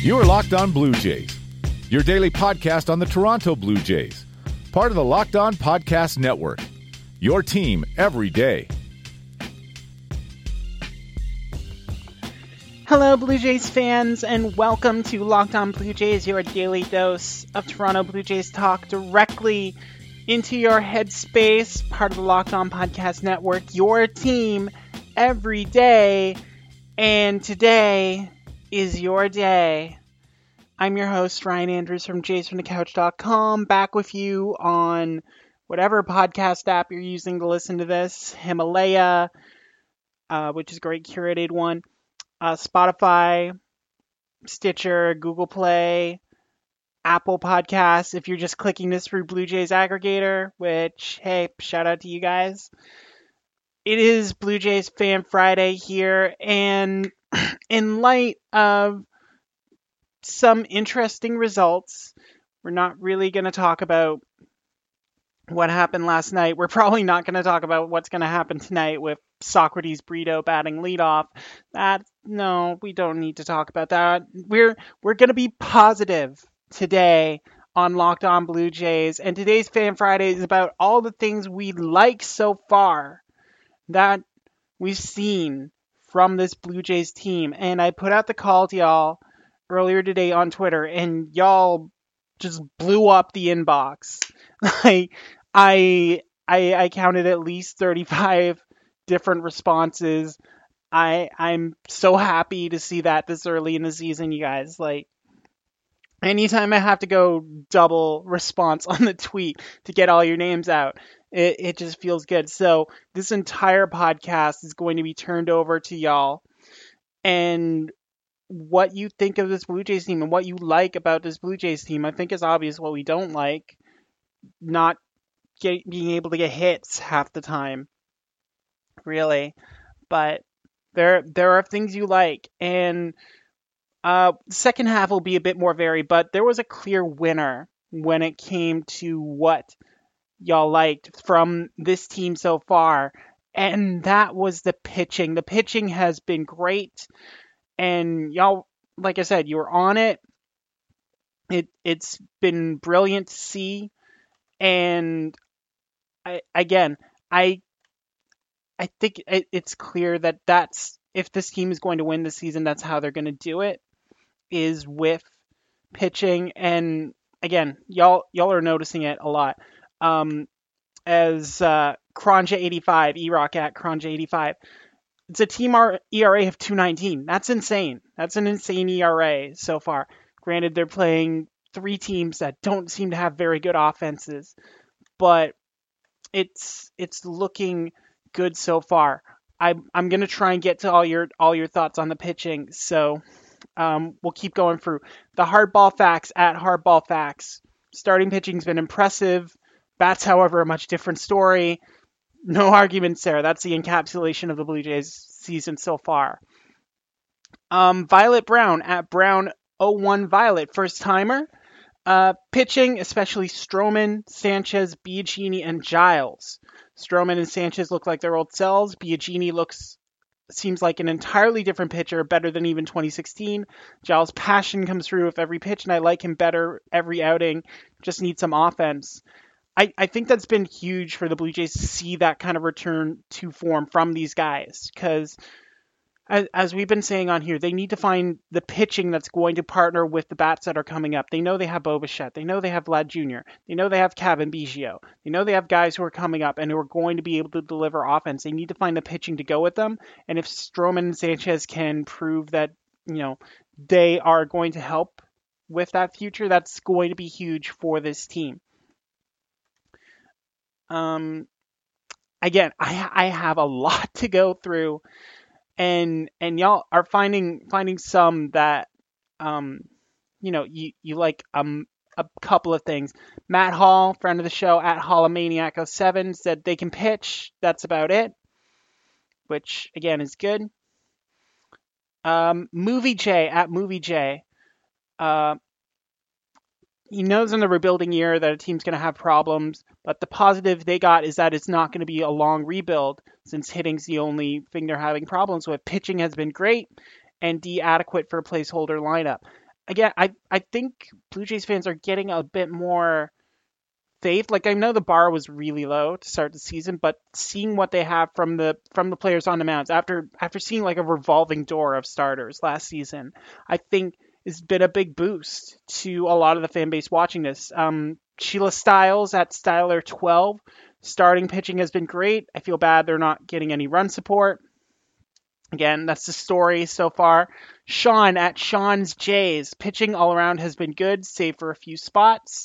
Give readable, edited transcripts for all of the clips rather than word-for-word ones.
You are Locked On Blue Jays, your daily podcast on the Toronto Blue Jays, part of the Locked On Podcast Network, your team every day. Hello, Blue Jays fans, and welcome to Locked On Blue Jays, your daily dose of Toronto Blue Jays talk directly into your headspace, part of the Locked On Podcast Network, your team every day. And today is your day. I'm your host, Ryan Andrews from jaysfromthecouch.com, back with you on whatever podcast app you're using to listen to this, Himalaya, which is a great curated one, Spotify, Stitcher, Google Play, Apple Podcasts. If you're just clicking this through Blue Jays Aggregator, which, hey, shout out to you guys. It is Blue Jays Fan Friday here, and in light of some interesting results, we're not really going to talk about what happened last night. We're probably not going to talk about what's going to happen tonight with Socrates Brito batting leadoff. No, we don't need to talk about that. We're going to be positive today on Locked On Blue Jays, and today's Fan Friday is about all the things we like so far that we've seen from this Blue Jays team. And I put out the call to y'all earlier today on Twitter, and y'all just blew up the inbox. I counted at least 35 different responses. I'm so happy to see that this early in the season, you guys. Anytime I have to go double response on the tweet to get all your names out, it just feels good. So this entire podcast is going to be turned over to y'all. And what you think of this Blue Jays team and what you like about this Blue Jays team, I think is obvious. What we don't like, not being able to get hits half the time, really. But there are things you like. And second half will be a bit more varied, but there was a clear winner when it came to what y'all liked from this team so far, and that was the pitching. The pitching has been great, and y'all, like I said, you were on it. It's been brilliant to see, and I think it's clear that that's, if this team is going to win this season, that's how they're going to do it, is with pitching. And again, y'all are noticing it a lot. As Cronja85, E-Rock at Cronja85, it's a team ERA of 2.19. That's insane. That's an insane ERA so far. Granted, they're playing three teams that don't seem to have very good offenses, but it's looking good so far. I'm going to try and get to all your thoughts on the pitching, so we'll keep going through. The Hardball Facts at Hardball Facts. Starting pitching's been impressive. Bats, however, a much different story. No arguments there. That's the encapsulation of the Blue Jays season so far. Violet Brown at Brown01 Violet, first timer. Pitching, especially Stroman, Sanchez, Biagini, and Giles. Stroman and Sanchez look like their old selves. Biagini seems like an entirely different pitcher, better than even 2016. Giles' passion comes through with every pitch, and I like him better every outing. Just needs some offense. I think that's been huge for the Blue Jays to see that kind of return to form from these guys, because as we've been saying on here, they need to find the pitching that's going to partner with the bats that are coming up. They know they have Bo Bichette. They know they have Vlad Jr. They know they have Cavan Biggio. They know they have guys who are coming up and who are going to be able to deliver offense. They need to find the pitching to go with them. And if Stroman and Sanchez can prove that, they are going to help with that future, that's going to be huge for this team. Again, I have a lot to go through, and y'all are finding some that you like a couple of things. Matt Hall, friend of the show at Holomaniac07, said they can pitch. That's about it, which again is good. Movie J at Movie J. He knows in the rebuilding year that a team's going to have problems, but the positive they got is that it's not going to be a long rebuild, since hitting's the only thing they're having problems with. Pitching has been great and D adequate for a placeholder lineup. again, I think Blue Jays fans are getting a bit more faith. Like, I know the bar was really low to start the season, but seeing what they have from the players on the mounds after seeing like a revolving door of starters last season, I think has been a big boost to a lot of the fan base watching this. Sheila Stiles at Styler12, starting pitching has been great. I feel bad they're not getting any run support. Again, that's the story so far. Sean at Sean's Jays, pitching all around has been good, save for a few spots.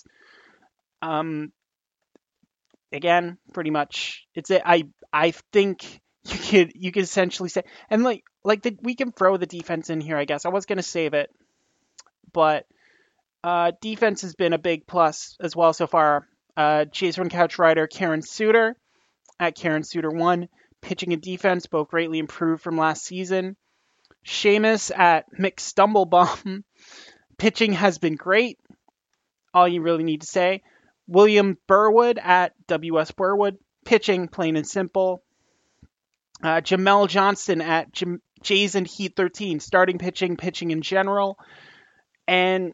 Again, pretty much it's it. I think you could essentially say, and we can throw the defense in here. I guess I was gonna save it, but defense has been a big plus as well so far. Jays Run Couch writer Karen Suter at Karen Suter 1, pitching and defense both greatly improved from last season. Seamus at Mick Stumblebum, pitching has been great. All you really need to say. William Burwood at WS Burwood, pitching plain and simple. Jamel Johnston at Jays and Heat 13, starting pitching in general. And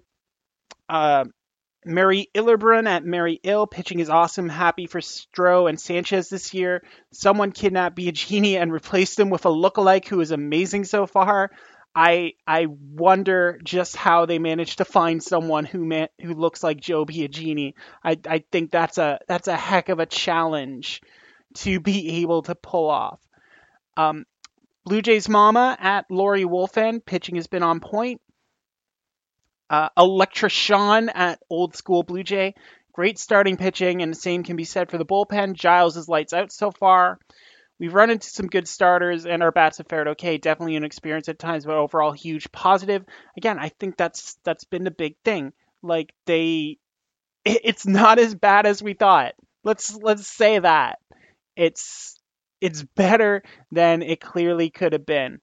Mary Illerbrun at Mary Ill, pitching is awesome. Happy for Stroh and Sanchez this year. Someone kidnapped Biagini and replaced him with a lookalike who is amazing so far. I wonder just how they managed to find someone who looks like Joe Biagini. I think that's a heck of a challenge to be able to pull off. Blue Jays Mama at Lori Wolfen, pitching has been on point. Electra Sean at Old School Blue Jay, great starting pitching, and the same can be said for the bullpen. Giles is lights out so far. We've run into some good starters, and our bats have fared okay. Definitely an experience at times, but overall huge positive. Again, I think that's been the big thing. Like it's not as bad as we thought. Let's say that it's better than it clearly could have been.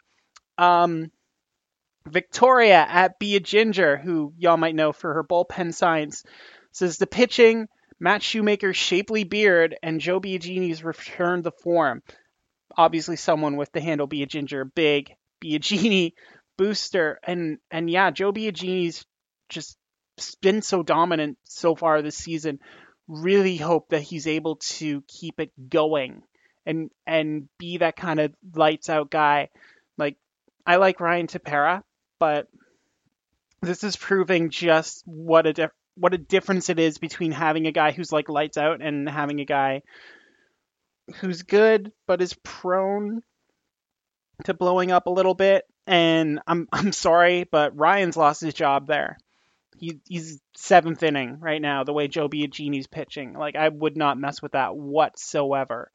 Victoria at Be a Ginger, who y'all might know for her bullpen signs, says the pitching, Matt Shoemaker's shapely beard, and Joe Biagini's return to form. Obviously someone with the handle Be a Ginger, big Biagini booster. And yeah, Joe Biagini's just been so dominant so far this season. Really hope that he's able to keep it going and be that kind of lights out guy. Like, I like Ryan Tepera, but this is proving just what a difference it is between having a guy who's like lights out and having a guy who's good but is prone to blowing up a little bit. And I'm sorry, but Ryan's lost his job there. He's 7th inning right now, the way Joe Biagini's pitching. Like, I would not mess with that whatsoever.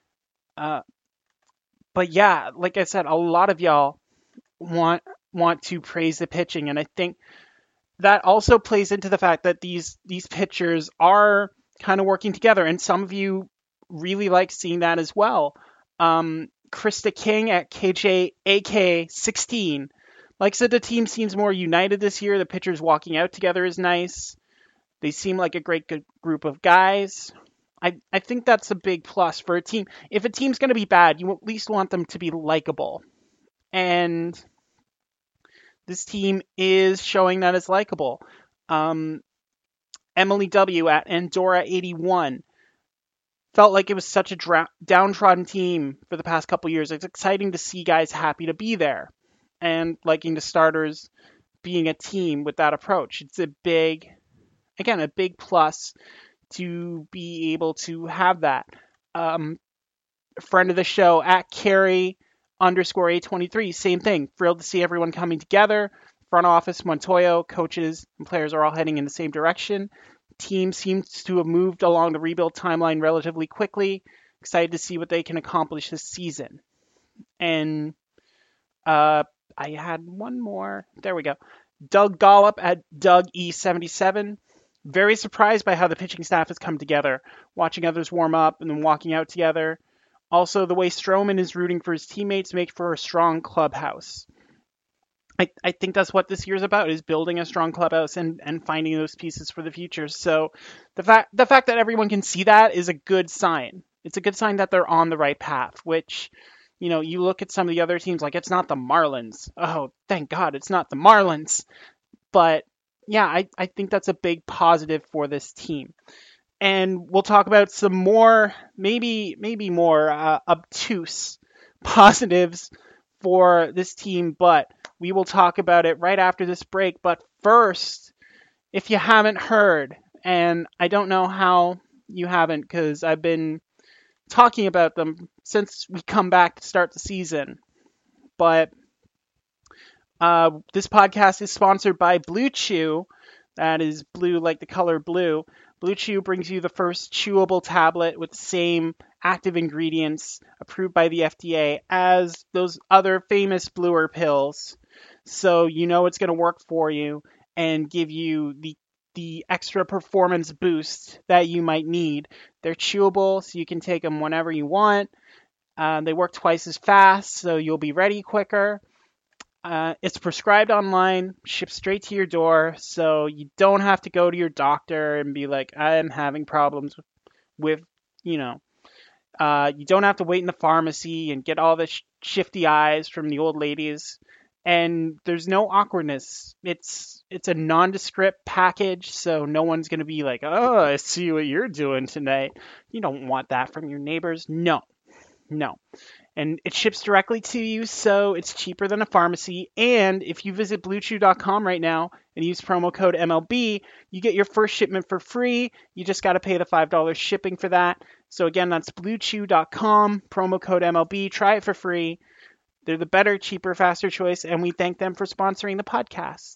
But yeah, like I said, a lot of y'all want to praise the pitching, and I think that also plays into the fact that these pitchers are kind of working together, and some of you really like seeing that as well. Krista King at KJAK16, like I said, the team seems more united this year. The pitchers walking out together is nice. They seem like a great good group of guys. I think that's a big plus for a team. If a team's going to be bad, you at least want them to be likable. And this team is showing that it's likable. Emily W. at Andorra81 felt like it was such a downtrodden team for the past couple years. It's exciting to see guys happy to be there and liking the starters being a team with that approach. It's a big plus to be able to have that. Friend of the show at Carrie _A23, same thing. Thrilled to see everyone coming together. Front office, Montoyo, coaches, and players are all heading in the same direction. Team seems to have moved along the rebuild timeline relatively quickly. Excited to see what they can accomplish this season. And I had one more. There we go. Doug Gollop at Doug E77. Very surprised by how the pitching staff has come together, watching others warm up and then walking out together. Also, the way Stroman is rooting for his teammates make for a strong clubhouse. I think that's what this year's about, is building a strong clubhouse and finding those pieces for the future. So the fact that everyone can see that is a good sign. It's a good sign that they're on the right path, which, you know, you look at some of the other teams, like it's not the Marlins. Oh, thank God it's not the Marlins. But yeah, I think that's a big positive for this team. And we'll talk about some more, maybe more obtuse positives for this team, but we will talk about it right after this break. But first, if you haven't heard, and I don't know how you haven't because I've been talking about them since we come back to start the season, but this podcast is sponsored by Blue Chew. That is blue like the color blue. Blue Chew brings you the first chewable tablet with the same active ingredients approved by the FDA as those other famous bluer pills. So you know it's going to work for you and give you the extra performance boost that you might need. They're chewable, so you can take them whenever you want. They work twice as fast, so you'll be ready quicker. It's prescribed online, shipped straight to your door, so you don't have to go to your doctor and be like, I'm having problems with, you don't have to wait in the pharmacy and get all the shifty eyes from the old ladies. And there's no awkwardness. It's a nondescript package, so no one's going to be like, oh, I see what you're doing tonight. You don't want that from your neighbors. No. And it ships directly to you, so it's cheaper than a pharmacy. And if you visit BlueChew.com right now and use promo code MLB, you get your first shipment for free. You just got to pay the $5 shipping for that. So again, that's BlueChew.com, promo code MLB. Try it for free. They're the better, cheaper, faster choice, and we thank them for sponsoring the podcast.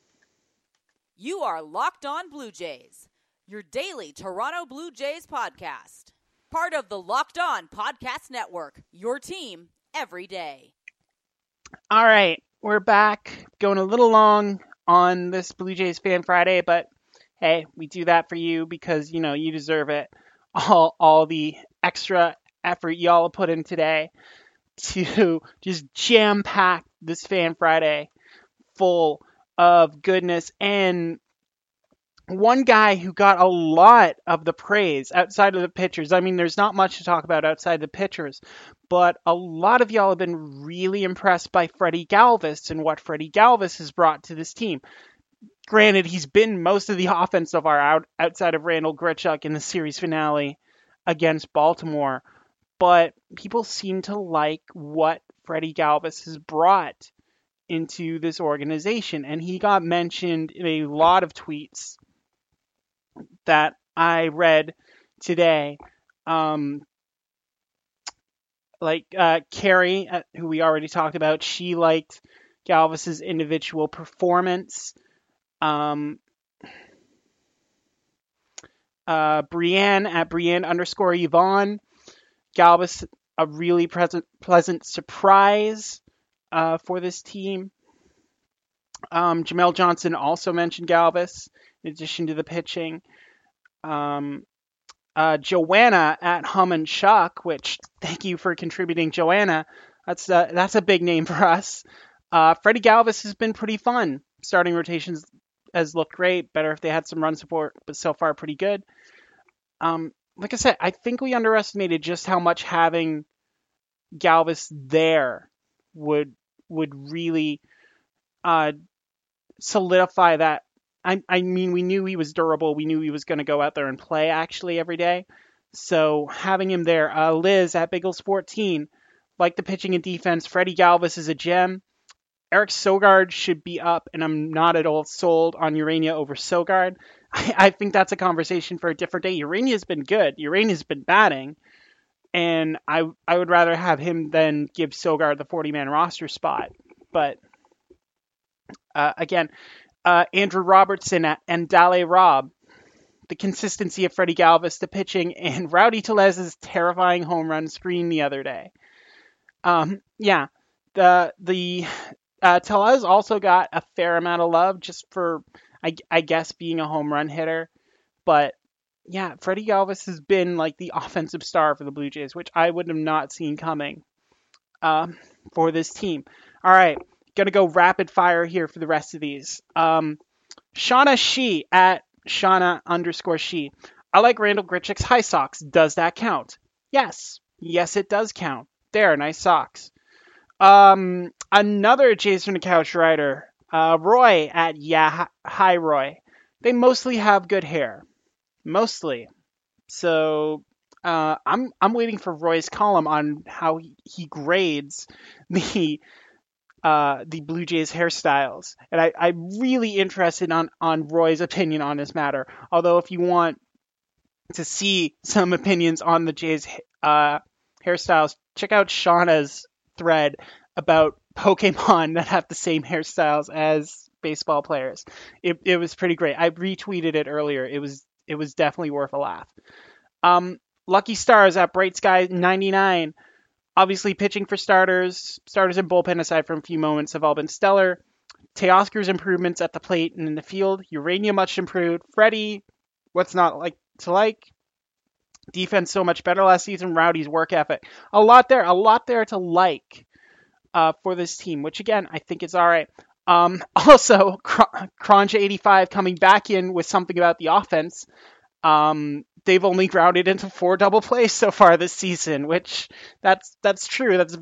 You are Locked On Blue Jays, your daily Toronto Blue Jays podcast. Part of the Locked On Podcast Network, your team every day. All right, we're back. Going a little long on this Blue Jays Fan Friday, but hey, we do that for you because, you deserve it. All the extra effort y'all put in today to just jam-pack this Fan Friday full of goodness. And one guy who got a lot of the praise outside of the pitchers. I mean, there's not much to talk about outside the pitchers, but a lot of y'all have been really impressed by Freddie Galvis and what Freddie Galvis has brought to this team. Granted, he's been most of the offense of our outside of Randall Grichuk in the series finale against Baltimore, but people seem to like what Freddie Galvis has brought into this organization, and he got mentioned in a lot of tweets that I read today. Carrie, who we already talked about, she liked Galvis's individual performance. Brienne at Brienne_Yvonne, Galvis, a really pleasant surprise for this team. Jamel Johnson also mentioned Galvis in addition to the pitching. Joanna at Hum and Chuck, which thank you for contributing, Joanna. That's a big name for us. Freddie Galvis has been pretty fun. Starting rotations has looked great. Better if they had some run support, but so far pretty good. Like I said, I think we underestimated just how much having Galvis there would really solidify that. I mean, we knew he was durable. We knew he was going to go out there and play actually every day. So having him there, Liz at Biggles14, like the pitching and defense. Freddie Galvis is a gem. Eric Sogard should be up, and I'm not at all sold on Urania over Sogard. I think that's a conversation for a different day. Urania's been good. Urania's been batting, and I would rather have him than give Sogard the 40-man roster spot. But again, Andrew Robertson and Dale Robb, the consistency of Freddie Galvis, the pitching, and Rowdy Tellez's terrifying home run screen the other day. Tellez also got a fair amount of love just for, I guess, being a home run hitter. But yeah, Freddie Galvis has been like the offensive star for the Blue Jays, which I would have not seen coming for this team. All right, gonna go rapid fire here for the rest of these. Shauna Shee at Shauna_Shee. I like Randall Grichuk's high socks. Does that count? Yes, it does count. There, nice socks. Another Jays from the Couch writer, Roy at hi Roy. They mostly have good hair, mostly. So I'm waiting for Roy's column on how he grades the the Blue Jays hairstyles, and I'm really interested on Roy's opinion on this matter. Although if you want to see some opinions on the Jays hairstyles, check out Shauna's thread about Pokemon that have the same hairstyles as baseball players. It was pretty great. I retweeted it earlier. It was definitely worth a laugh. Lucky Stars at Bright Sky 99. Obviously, pitching for starters and bullpen, aside from a few moments, have all been stellar. Teoscar's improvements at the plate and in the field. Urania much improved. Freddie, what's not like to like? Defense so much better last season. Rowdy's work ethic. A lot there to like for this team, which again, I think is all right. Also, Cronja85 coming back in with something about the offense. They've only grounded into 4 double plays so far this season, which that's true. That's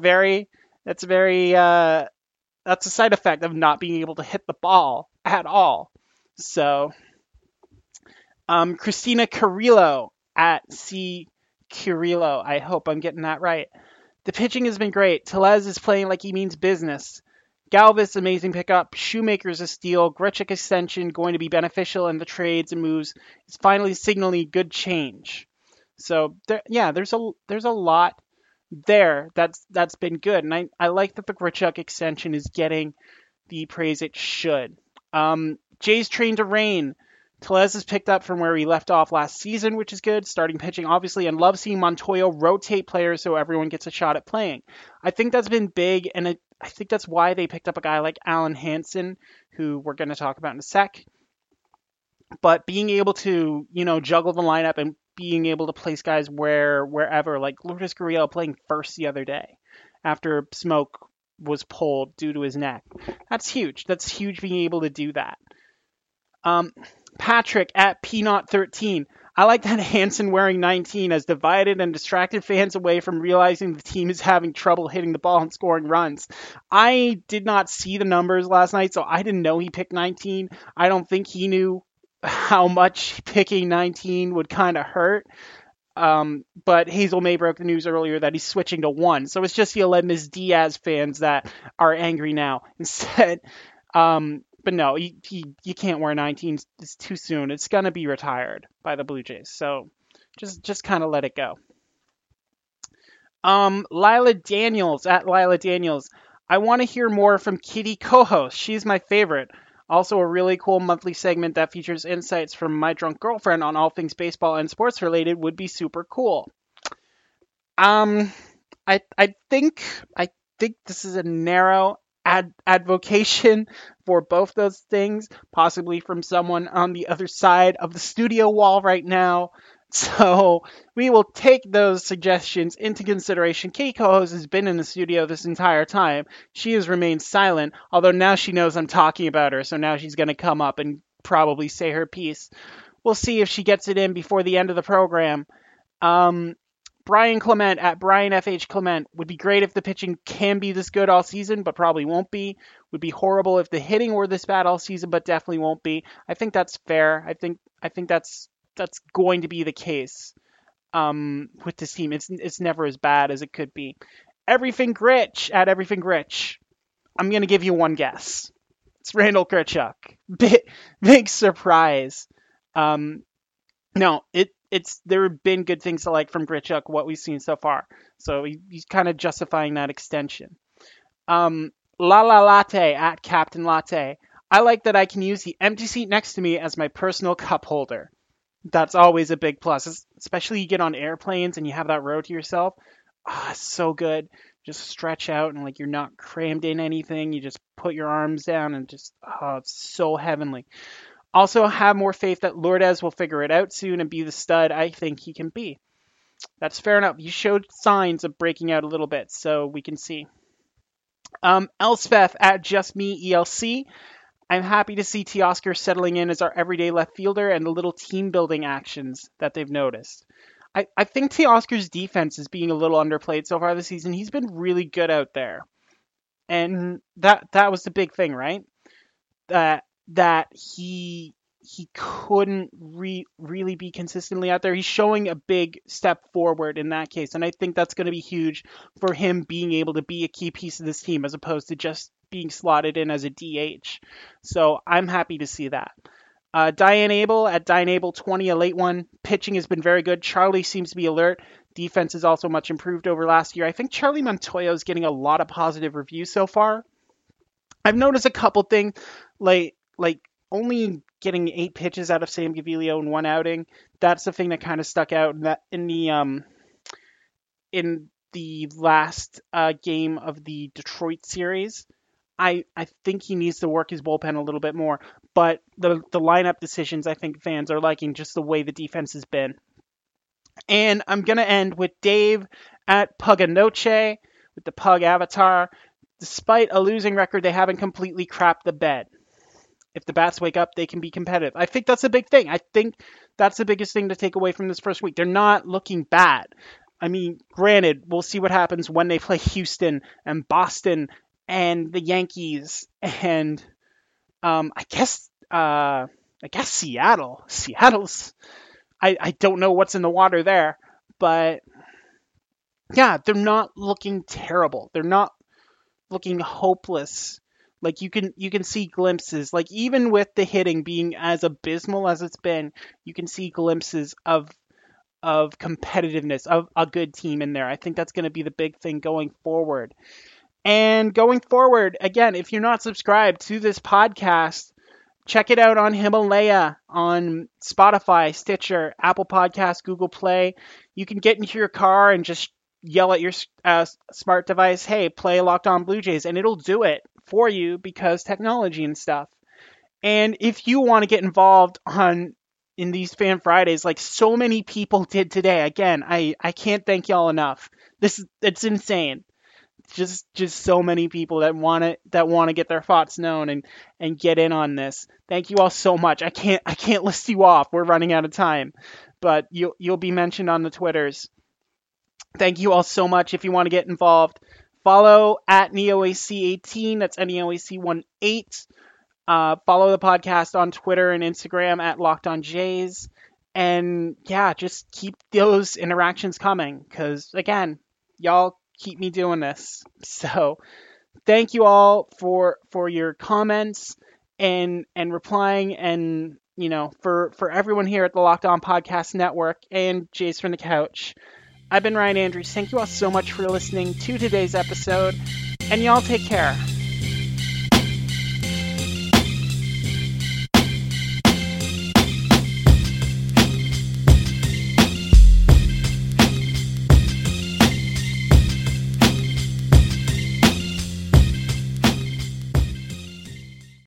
a side effect of not being able to hit the ball at all. So, Christina Carrillo at C. Carrillo. I hope I'm getting that right. The pitching has been great. Tellez is playing like he means business. Galvis, amazing pickup. Shoemaker's a steal. Grichuk extension going to be beneficial, and the trades and moves is finally signaling good change. So there's a lot there that's been good, and I like that the Grichuk extension is getting the praise it should. Jay's train to rain. Tellez has picked up from where he left off last season, which is good. Starting pitching, obviously, and love seeing Montoyo rotate players so everyone gets a shot at playing. I think that's been big, and I think that's why they picked up a guy like Alan Hansen, who we're going to talk about in a sec. But being able to, juggle the lineup and being able to place guys wherever, like Lourdes Gurriel playing first the other day after Smoak was pulled due to his neck. That's huge. That's huge being able to do that. Patrick at Peanut13. I like that Hansen wearing 19 has divided and distracted fans away from realizing the team is having trouble hitting the ball and scoring runs. I did not see the numbers last night, so I didn't know he picked 19. I don't think he knew how much picking 19 would kind of hurt. But Hazel May broke the news earlier that he's switching to 1. So it's just the Aledmys Diaz fans that are angry now. Instead, but no, you can't wear 19. It's too soon. It's going to be retired by the Blue Jays. So just kind of let it go. Lila Daniels at Lila Daniels. I want to hear more from Kitty co-host. She's my favorite. Also a really cool monthly segment that features insights from my drunk girlfriend on all things baseball and sports related would be super cool. I think this is a narrow advocation for both those things, possibly from someone on the other side of the studio wall right now. So we will take those suggestions into consideration. Katie co-host has been in the studio this entire time. She has remained silent, although now she knows I'm talking about her, so now she's going to come up and probably say her piece. We'll see if she gets it in before the end of the program. Brian Clement at Brian FH Clement. Would be great if the pitching can be this good all season, but probably won't be. Would be horrible if the hitting were this bad all season, but definitely won't be. I think that's fair. I think that's going to be the case with this team. It's never as bad as it could be. Everything Gritch at Everything Gritch. I'm going to give you one guess. It's Randall Grichuk. Big surprise. No, there have been good things to like from Grichuk, what we've seen so far. So he's kind of justifying that extension. La Latte at Captain Latte. I like that I can use the empty seat next to me as my personal cup holder. That's always a big plus, especially you get on airplanes and you have that row to yourself. It's so good. Just stretch out and like you're not crammed in anything. You just put your arms down and just, it's so heavenly. Also have more faith that Lourdes will figure it out soon and be the stud I think he can be. That's fair enough. You showed signs of breaking out a little bit, so we can see. Elspeth at Just Me ELC. I'm happy to see Teoscar settling in as our everyday left fielder and the little team-building actions that they've noticed. I think Teoscar's defense is being a little underplayed so far this season. He's been really good out there. And that was the big thing, right? that he couldn't really be consistently out there. He's showing a big step forward in that case, and I think that's going to be huge for him being able to be a key piece of this team as opposed to just being slotted in as a DH. So I'm happy to see that. Diane Abel at Diane Abel 20, a late one. Pitching has been very good. Charlie seems to be alert. Defense is also much improved over last year. I think Charlie Montoya is getting a lot of positive reviews so far. I've noticed a couple things, like only getting 8 pitches out of Sam Gaviglio in one outing. That's the thing that kind of stuck out in the last game of the Detroit series. I think he needs to work his bullpen a little bit more, but the lineup decisions, I think fans are liking just the way the defense has been. And I'm going to end with Dave at Puganoche with the Pug Avatar. Despite a losing record, they haven't completely crapped the bed. If the bats wake up, they can be competitive. I think that's a big thing. I think that's the biggest thing to take away from this first week. They're not looking bad. I mean, granted, we'll see what happens when they play Houston and Boston and the Yankees and I guess Seattle. Seattle's I don't know what's in the water there, but yeah, they're not looking terrible. They're not looking hopeless. Like you can see glimpses, like even with the hitting being as abysmal as it's been, you can see glimpses of competitiveness, of a good team in there. I think that's going to be the big thing going forward. And going forward, again, if you're not subscribed to this podcast, check it out on Himalaya, on Spotify, Stitcher, Apple Podcasts, Google Play. You can get into your car and just yell at your smart device, hey, play Locked On Blue Jays, and it'll do it for you because technology and stuff. And if you want to get involved in these Fan Fridays, like so many people did today, again, I can't thank y'all enough. It's insane. Just so many people that want to get their thoughts known and get in on this. Thank you all so much. I can't list you off. We're running out of time, but you'll be mentioned on the Twitters. Thank you all so much. If you want to get involved, follow at NeoAC18. That's NeoAC18. Follow the podcast on Twitter and Instagram at Locked On Jays. And yeah, just keep those interactions coming because again, y'all keep me doing this. So thank you all for your comments and replying, and for everyone here at the Locked On Podcast Network and Jays from the Couch. I've been Ryan Andrews. Thank you all so much for listening to today's episode, and y'all take care.